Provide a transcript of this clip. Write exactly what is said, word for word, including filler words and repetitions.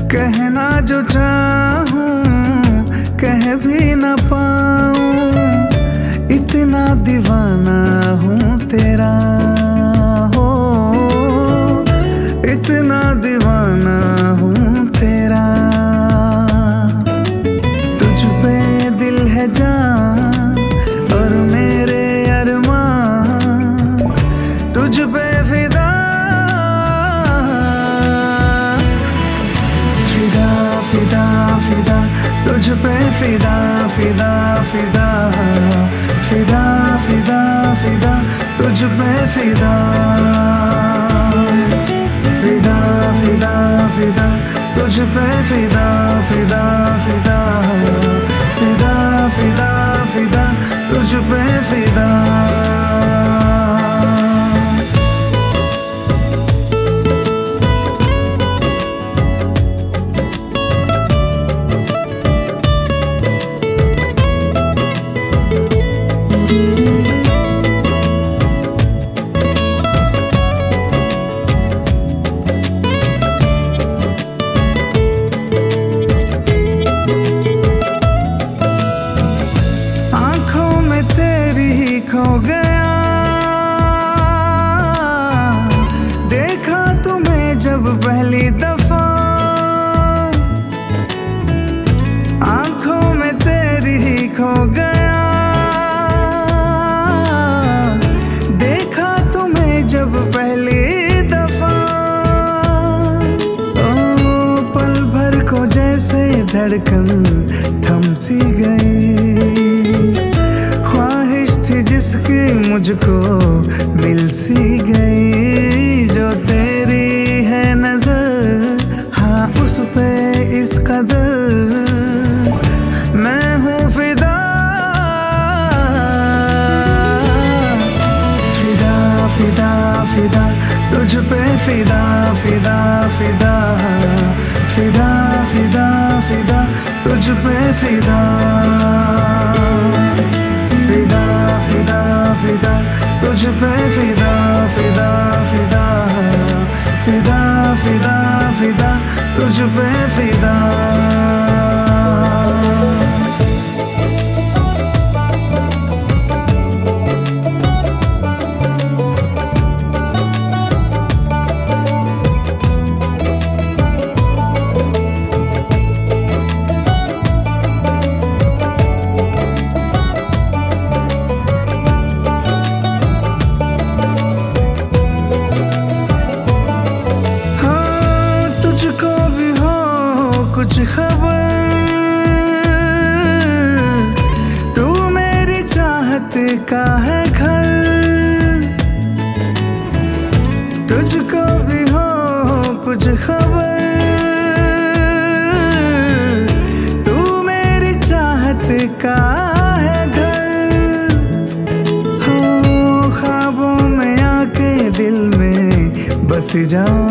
कहना जो चाहूं कह भी न पाऊं, इतना दीवाना हूँ तेरा हो, इतना दीवाना हूँ तेरा। तुझ पे दिल है जान और मेरे अरमान तुझ पे फिदा, फिदा फिदा फिदा तुझ पे फिदा फिदा फिदा फिदा फिदा फिदा तुझ पे फिदा, फिदा फिदा फिदा तुझ पे फिदा फिदा फिदा फिदा फिदा फिदा तुझ पे फिदा। खो गया देखा तुम्हें जब पहली दफा, आंखों में तेरी ही खो गया देखा तुम्हें जब पहली दफा। ओ पल भर को जैसे धड़कन थम सी गई, जिसकी मुझको मिल सी गई, जो तेरी है नजर हाँ उस पे इस कदर मैं हूँ फिदा, फिदा फिदा फिदा तुझ पे फिदा फिदा फिदा फिदा फिदा फिदा तुझ पे फिदा, फिदा फिदा फिदा तुझ पे फिदा फिदा फिदा फिदा फिदा फिदा तुझ पे फिदा। कुछ खबर तू मेरी चाहत का है घर, तुझको भी हो कुछ खबर तू मेरी चाहत का है घर। हो ख्वाबों में आके दिल में बस जाओ